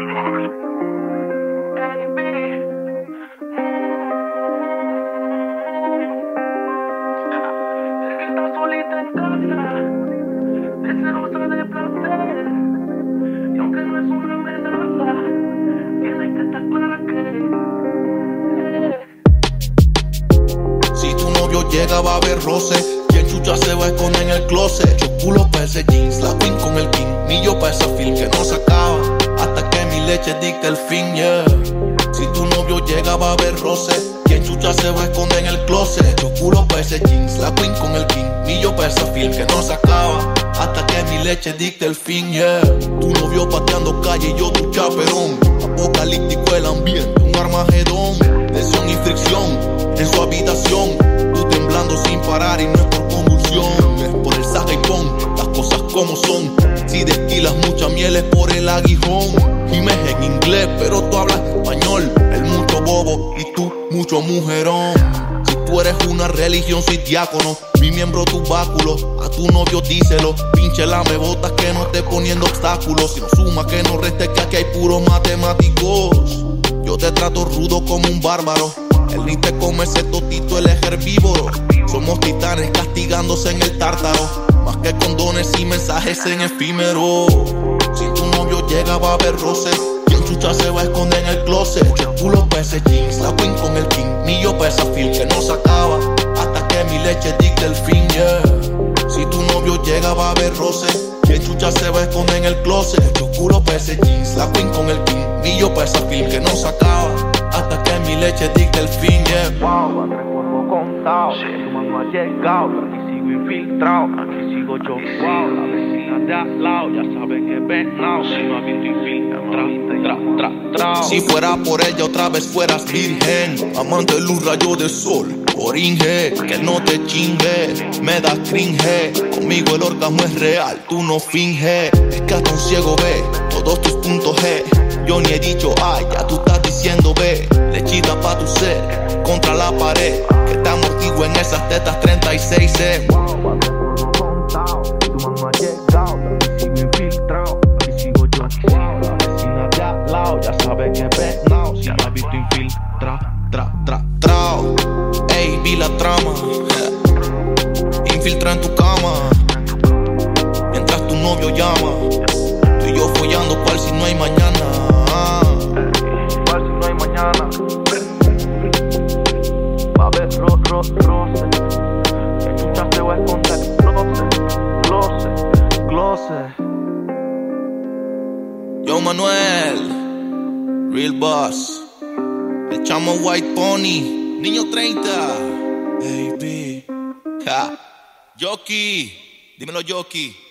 Llega va a haber roce, quien chucha se va a esconder en el closet. Yo culo pa' ese jeans, la queen con el king, millo pa' esa film que no se acaba hasta que mi leche dicte el fin, yeah. Si tu novio llega va a haber roce, quien chucha se va a esconder en el closet. Yo culo pa' ese jeans, la queen con el king, millo pa' esa film que no se acaba hasta que mi leche dicte el fin, yeah. Tu novio pateando calle y yo tu chaperón, apocalíptico el ambiente, un armagedón, tensión y fricción en su habitación. Temblando sin parar y no es por convulsión, es por el saca y pon, las cosas como son. Si destilas mucha miel es por el aguijón. Gimes en inglés pero tú hablas español, él mucho bobo y tú mucho mujerón. Si tú eres una religión soy diácono, mi miembro tu báculo. A tu novio díselo, pinche lame botas que no esté poniendo obstáculos. Si no suma que no reste que aquí hay puros matemáticos. Yo te trato rudo como un bárbaro, él ni te come ese totito, él es herbívoro. Somos titanes castigándose en el tártaro, más que condones y mensajes en efímero. Si tu novio llega va a haber roce, quien chucha se va a esconder en el closet. Yo culo pa' ese jeans, la queen con el king, millo pa' esa film que no se acaba hasta que mi leche dicte el fin, yeah. Si tu novio llega va a haber roce, quien chucha se va a esconder en el closet. Yo culo pa' ese jeans, la queen con el king, millo pa' esa film que no se acaba hasta que mi leche dicte el fin, yeah. Wow, al recuerdo contado, sí. Tu mano ha llegado, aquí sigo infiltrado, aquí sigo yo. Wow, la vecina de al lado, ya saben que venado, si no ha visto infiltrado, Si fuera por ella otra vez fueras virgen, amante de luz, rayo de sol, oringe, que no te chingue, me da cringe. Conmigo el orgasmo es real, tú no finges. Es que hasta un ciego ve todos tus puntos G. Yo ni he dicho ay, ya tú estás diciendo ve. Lechita pa' tu ser, contra la pared, que te amortigo en esas tetas 36, Tu mano ha llegado, aquí sigo infiltrado, aquí sigo yo, aquí sigo. La vecina de al lado, ya sabe que venado, si no ha visto trao. Ey, vi la trama, infiltra en tu cama, mientras tu novio llama. Tú y yo follando cual si no hay mañana. Cual si no hay mañana. Va a haber roce, que chucha se va a esconder. Closet. Yo Manuel, Real Boss, el chamo White Pony, niño 30, baby, ja, Jockey, dímelo Jockey.